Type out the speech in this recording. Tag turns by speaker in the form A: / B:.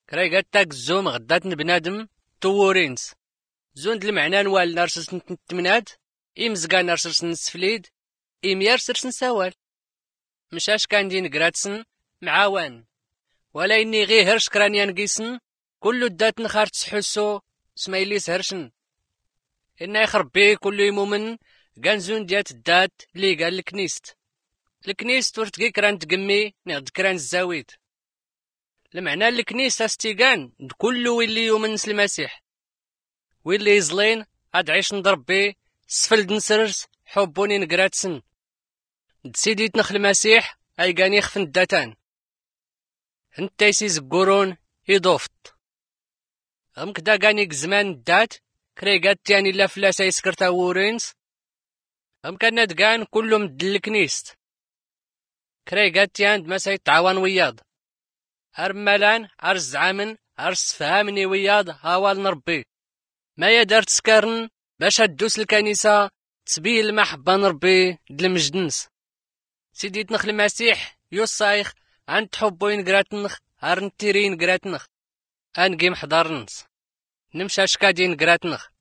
A: كرايقات تاك الزوم غدات بنادم تورينس زون دل المعنى نوال نارسس نتمناد إمزقا نارسس نسفليد إميارسرس نسوال مشاش كان دين قراتسن معاوان ولا إني غي هرش كرانيان قيسن كل دات نخار تسحسو سمايليس هرشن إنا يخربي كل يمومن قانزون ديات الدات لي قال الكنيست ورتقي كران تقمي نغد كران الزاويد المعنى الكنيست استيقان كل ويلي يومن المسيح ويلي يزلين عاد عيش نضربي سفلد نسرس حبوني نقراتسن دسيدي تنخل المسيح اي قاني يخفن الداتان انت يسيز قرون يضوفت غم كدا قاني زمان الدات كريقات تياني لا فلاسا يسكرتا وورينس غم كان ندقان كلهم دلكنيست كريقات تيان ما سيتعاون وياض أرملان أرز عامن أرز فهامني وياض هاوال نربي ما يدار تسكرن باش هدوس الكنيسة تسبيه المحبة نربي دلمجدنس سيدي تنخ المسيح يوصايخ عن تحبوين قراتنخ هرنتيرين قراتنخ أنقيم حضارنس نمشى شكادين قراتنخ